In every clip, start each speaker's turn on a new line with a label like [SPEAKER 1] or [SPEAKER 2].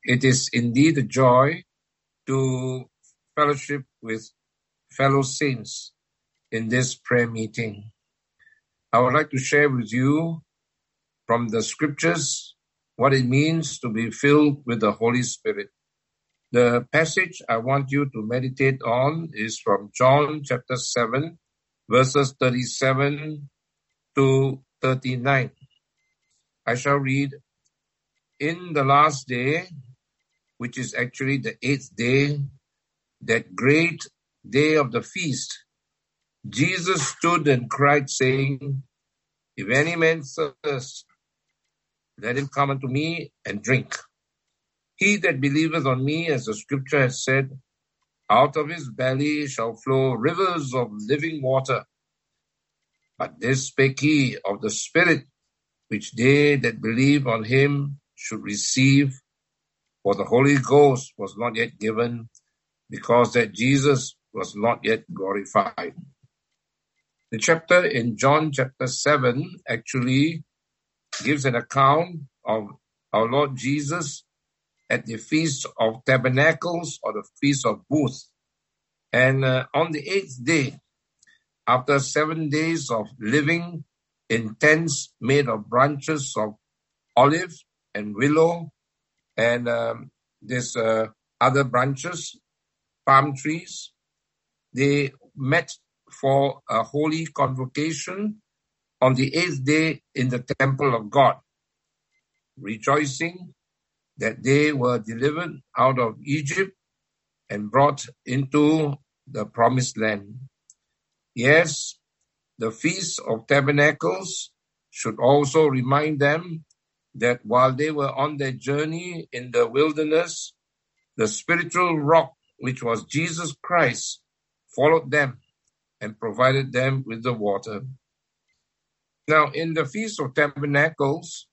[SPEAKER 1] It is indeed a joy to fellowship with fellow saints in this prayer meeting. I would like to share with you from the scriptures what it means to be filled with the Holy Spirit. The passage I want you to meditate on is from John chapter 7, verses 37 to 39. I shall read, "In the last day," which is actually the 8th day, that great day of the feast, Jesus stood and cried, saying, "If any man thirst, let him come unto me and drink. He that believeth on me, as the scripture has said, out of his belly shall flow rivers of living water. But this spake he of the Spirit, which they that believe on him should receive, for the Holy Ghost was not yet given, because that Jesus was not yet glorified." The chapter in John chapter 7 actually gives an account of our Lord Jesus at the Feast of Tabernacles, or the Feast of Booths. And on the 8th day, after 7 days of living in tents made of branches of olive and willow and this other branches, palm trees, they met for a holy convocation on the 8th day in the temple of God, rejoicing that they were delivered out of Egypt and brought into the promised land. Yes, the Feast of Tabernacles should also remind them that while they were on their journey in the wilderness, the spiritual rock, which was Jesus Christ, followed them and provided them with the water. Now, in the Feast of Tabernacles,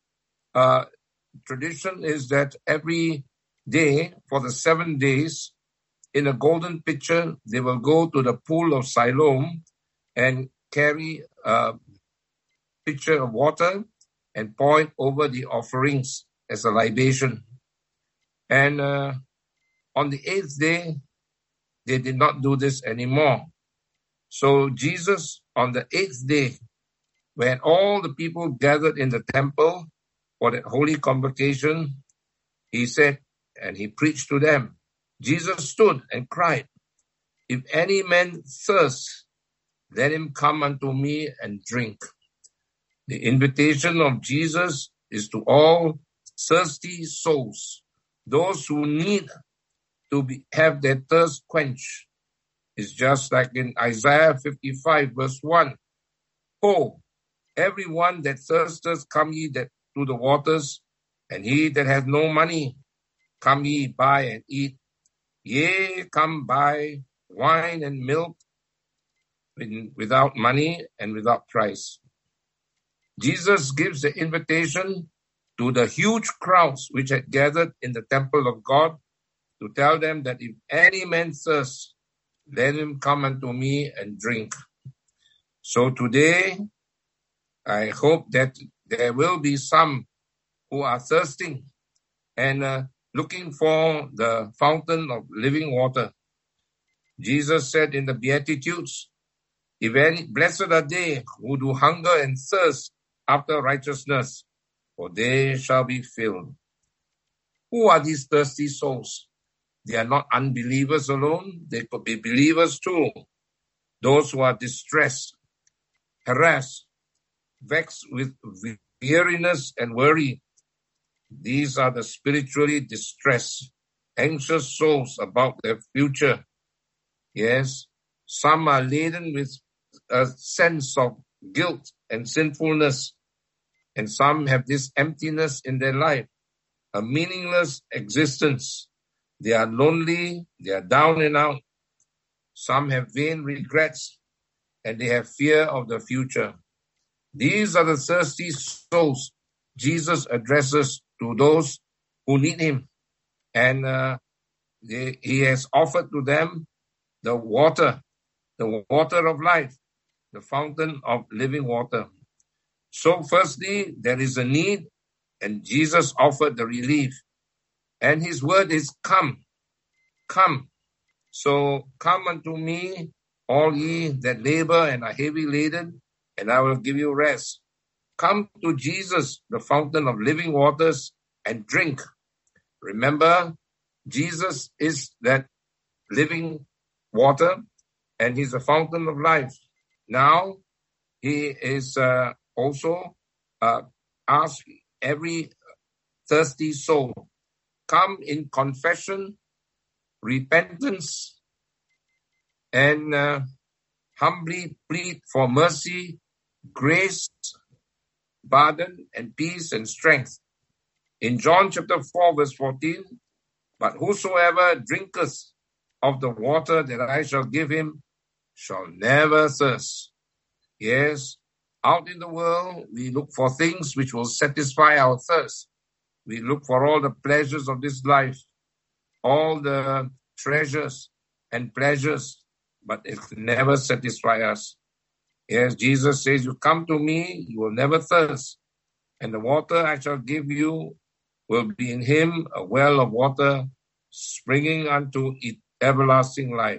[SPEAKER 1] tradition is that every day for the 7 days, in a golden pitcher, they will go to the pool of Siloam and carry a pitcher of water and pour it over the offerings as a libation. And on the 8th day, they did not do this anymore. So Jesus, on the 8th day, when all the people gathered in the temple for that holy convocation, he said, and he preached to them, Jesus stood and cried, "If any man thirst, let him come unto me and drink." The invitation of Jesus is to all thirsty souls, those who need to have their thirst quenched. It's just like in Isaiah 55 verse 1. "Oh, everyone that thirsteth, come ye that to the waters, and he that hath no money, come ye buy and eat. Yea, come buy wine and milk without money and without price." Jesus gives the invitation to the huge crowds which had gathered in the temple of God to tell them that if any man thirst, let him come unto me and drink. So today, I hope that there will be some who are thirsting and looking for the fountain of living water. Jesus said in the Beatitudes, "Blessed are they who do hunger and thirst after righteousness, for they shall be filled." Who are these thirsty souls? They are not unbelievers alone. They could be believers too. Those who are distressed, harassed, vexed with weariness and worry. These are the spiritually distressed, anxious souls about their future. Yes, some are laden with a sense of guilt and sinfulness, and some have this emptiness in their life, a meaningless existence. They are lonely, they are down and out. Some have vain regrets, and they have fear of the future. These are the thirsty souls Jesus addresses to those who need him. And he has offered to them the water of life, the fountain of living water. So firstly, there is a need, and Jesus offered the relief. And his word is come, come. So come unto me, all ye that labor and are heavy laden, and I will give you rest. Come to Jesus, the fountain of living waters, and drink. Remember, Jesus is that living water, and he's a fountain of life. Now, he is also asked every thirsty soul, come in confession, repentance, and humbly plead for mercy, grace, pardon, and peace and strength. In John chapter 4, verse 14, but whosoever drinketh of the water that I shall give him shall never thirst. Yes, out in the world, we look for things which will satisfy our thirst. We look for all the pleasures of this life, all the treasures and pleasures, but it can never satisfy us. Yes, Jesus says, you come to me, you will never thirst, and the water I shall give you will be in him a well of water springing unto everlasting life.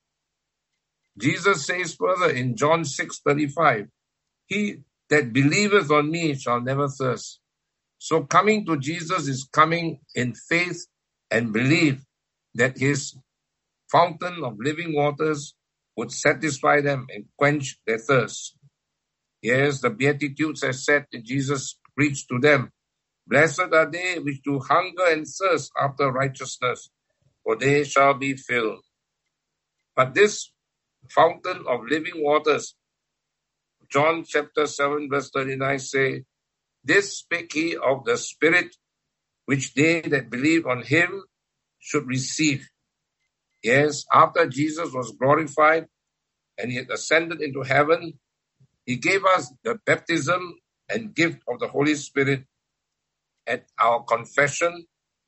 [SPEAKER 1] Jesus says further in John 6:35, he that believeth on me shall never thirst. So coming to Jesus is coming in faith and belief that his fountain of living waters would satisfy them and quench their thirst. Yes, the Beatitudes have said that Jesus preached to them, blessed are they which do hunger and thirst after righteousness, for they shall be filled. But this fountain of living waters, John chapter 7 verse 39 say, this spake he of the Spirit, which they that believe on him should receive. Yes, after Jesus was glorified and he had ascended into heaven, he gave us the baptism and gift of the Holy Spirit at our confession,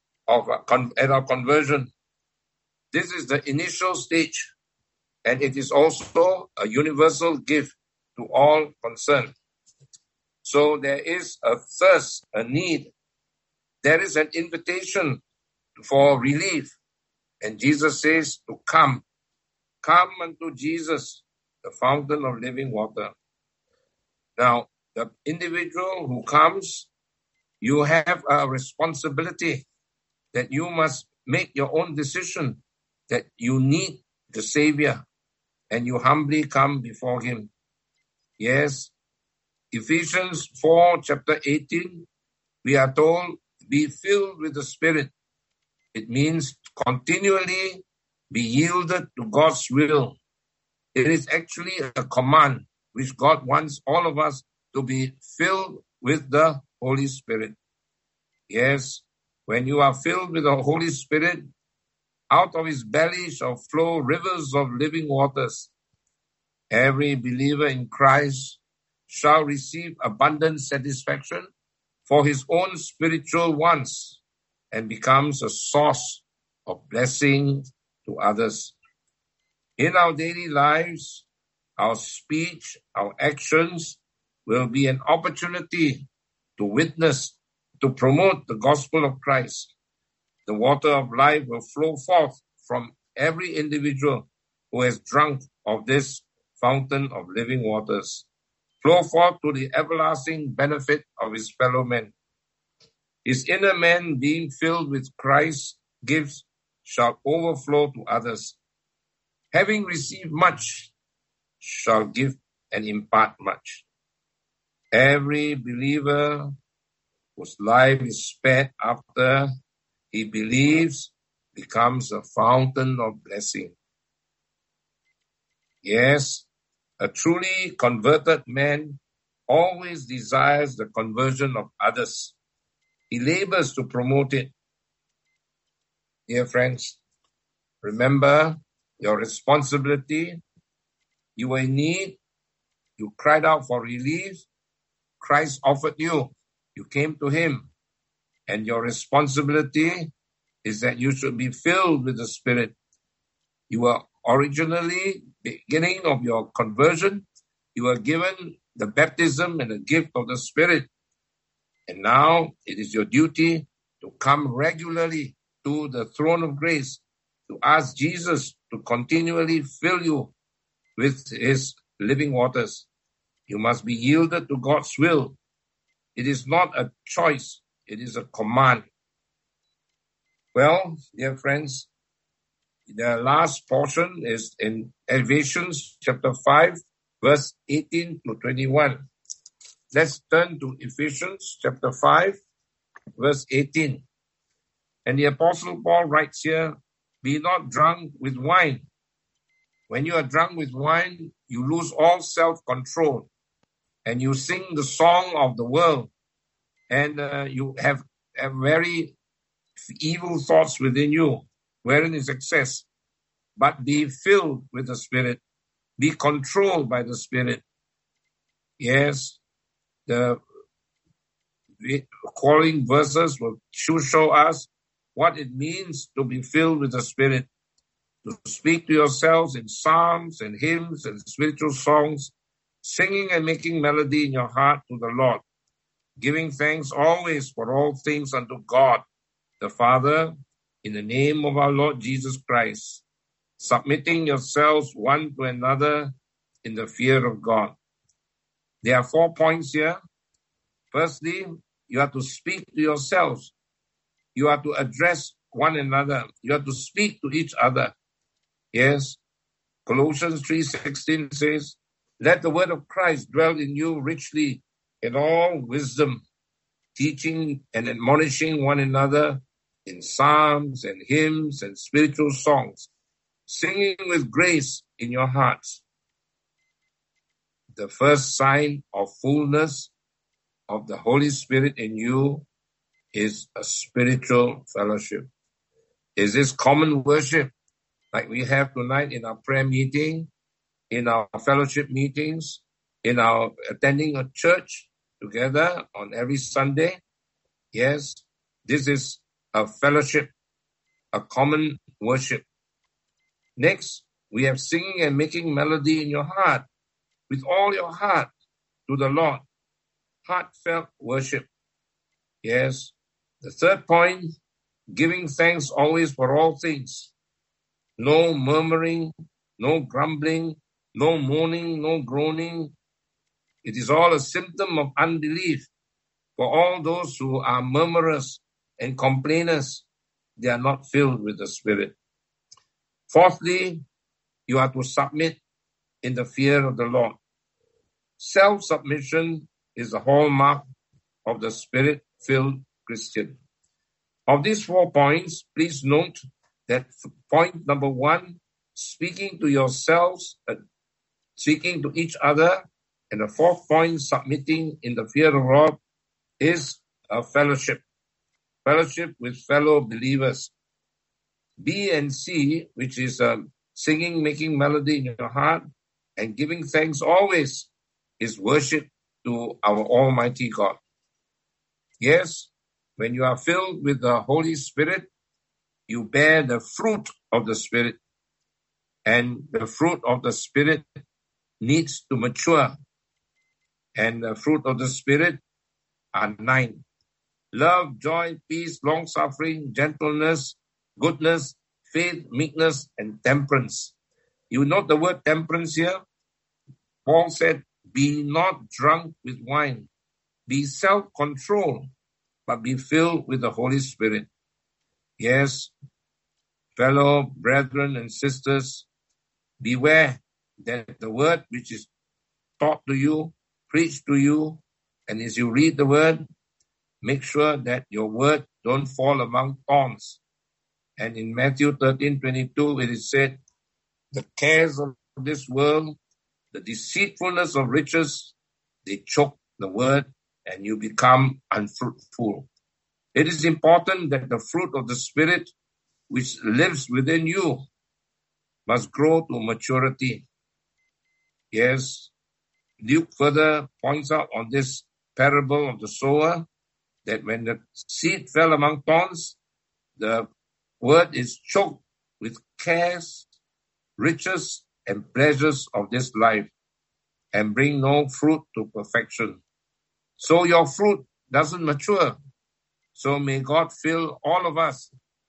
[SPEAKER 1] at our conversion. This is the initial stage, and it is also a universal gift to all concerned. So there is a thirst, a need. There is an invitation for relief. And Jesus says to come unto Jesus, the fountain of living water. Now, the individual who comes, you have a responsibility that you must make your own decision that you need the Savior, and you humbly come before him. Yes, Ephesians 4, chapter 18, we are told, be filled with the Spirit. It means continually be yielded to God's will. It is actually a command which God wants all of us to be filled with the Holy Spirit. Yes, when you are filled with the Holy Spirit, out of his belly shall flow rivers of living waters. Every believer in Christ shall receive abundant satisfaction for his own spiritual wants and becomes a source of blessing to others. In our daily lives, our speech, our actions will be an opportunity to witness, to promote the gospel of Christ. The water of life will flow forth from every individual who has drunk of this fountain of living waters, flow forth to the everlasting benefit of his fellow men. His inner man, being filled with Christ's gifts, shall overflow to others. Having received much, shall give and impart much. Every believer whose life is spared after he believes becomes a fountain of blessing. Yes, a truly converted man always desires the conversion of others. He labors to promote it. Dear friends, remember your responsibility. You were in need. You cried out for relief. Christ offered you. You came to him. And your responsibility is that you should be filled with the Spirit. You were originally, beginning of your conversion, you were given the baptism and the gift of the Spirit. And now it is your duty to come regularly to the throne of grace to ask Jesus to continually fill you with his living waters. You must be yielded to God's will. It is not a choice, it is a command. Well, dear friends, the last portion is in Ephesians chapter 5, verse 18 to 21. Let's turn to Ephesians chapter 5, verse 18. And the Apostle Paul writes here, be not drunk with wine. When you are drunk with wine, you lose all self-control and you sing the song of the world, and you have very evil thoughts within you, wherein is excess. But be filled with the Spirit. Be controlled by the Spirit. Yes, the calling verses will show us what it means to be filled with the Spirit. To speak to yourselves in psalms and hymns and spiritual songs, singing and making melody in your heart to the Lord, giving thanks always for all things unto God, the Father, in the name of our Lord Jesus Christ, submitting yourselves one to another in the fear of God. There are 4 points here. Firstly, you have to speak to yourselves. You have to address one another. You have to speak to each other. Yes, Colossians 3:16 says, let the word of Christ dwell in you richly in all wisdom, teaching and admonishing one another in psalms and hymns and spiritual songs, singing with grace in your hearts. The first sign of fullness of the Holy Spirit in you is a spiritual fellowship. Is this common worship like we have tonight in our prayer meeting, in our fellowship meetings, in our attending a church together on every Sunday? Yes, this is a fellowship, a common worship. Next, we have singing and making melody in your heart, with all your heart to the Lord. Heartfelt worship. Yes. The third point, giving thanks always for all things. No murmuring, no grumbling, no moaning, no groaning. It is all a symptom of unbelief. For all those who are murmurers and complainers, they are not filled with the Spirit. Fourthly, you are to submit in the fear of the Lord. Self-submission is the hallmark of the Spirit-filled Christian. Of these 4 points, please note that point number 1, speaking to yourselves, speaking to each other, and the 4th point, submitting in the fear of the Lord, is a fellowship with fellow believers. B and C, which is singing, making melody in your heart, and giving thanks always, is worship to our Almighty God. Yes, when you are filled with the Holy Spirit, you bear the fruit of the Spirit. And the fruit of the Spirit needs to mature. And the fruit of the Spirit are 9. Love, joy, peace, long-suffering, gentleness, goodness, faith, meekness, and temperance. You note the word temperance here? Paul said, be not drunk with wine. Be self-controlled, but be filled with the Holy Spirit. Yes, fellow brethren and sisters, beware that the word which is taught to you, preached to you, and as you read the word, make sure that your word don't fall among thorns. And in Matthew 13:22, it is said, the cares of this world, the deceitfulness of riches, they choke the word and you become unfruitful. It is important that the fruit of the Spirit which lives within you must grow to maturity. Yes, Luke further points out on this parable of the sower that when the seed fell among thorns, the word is choked with cares, riches, and pleasures of this life and bring no fruit to perfection. So your fruit doesn't mature. So may God fill all of us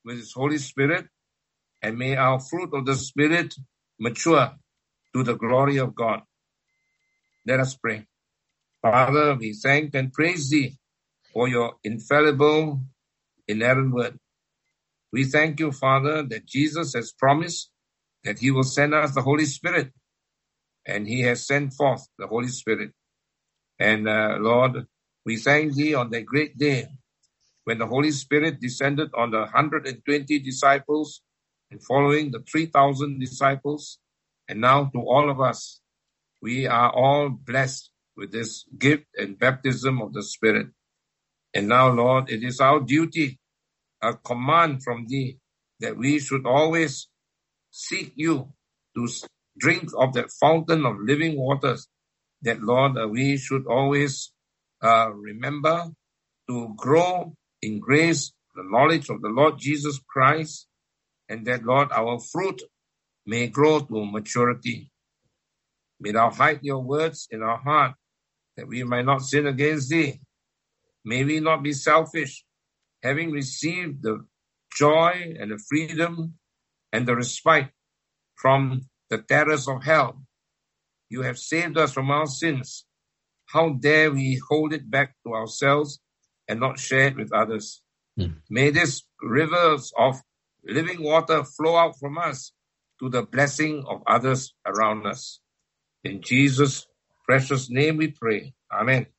[SPEAKER 1] with His Holy Spirit, and may our fruit of the Spirit mature to the glory of God. Let us pray. Father, we thank and praise Thee for Your infallible, inerrant word. We thank You, Father, that Jesus has promised that He will send us the Holy Spirit, and He has sent forth the Holy Spirit. And Lord, we thank Thee on that great day when the Holy Spirit descended on the 120 disciples and following the 3,000 disciples. And now to all of us, we are all blessed with this gift and baptism of the Spirit. And now, Lord, it is our duty, a command from Thee, that we should always seek You to drink of that fountain of living waters, that, Lord, we should always remember to grow in grace, the knowledge of the Lord Jesus Christ, and that, Lord, our fruit may grow to maturity. May Thou hide Your words in our heart, that we might not sin against Thee. May we not be selfish, having received the joy and the freedom and the respite from the terrors of hell. You have saved us from our sins. How dare we hold it back to ourselves and not share it with others? May these rivers of living water flow out from us to the blessing of others around us. In Jesus' precious name we pray. Amen.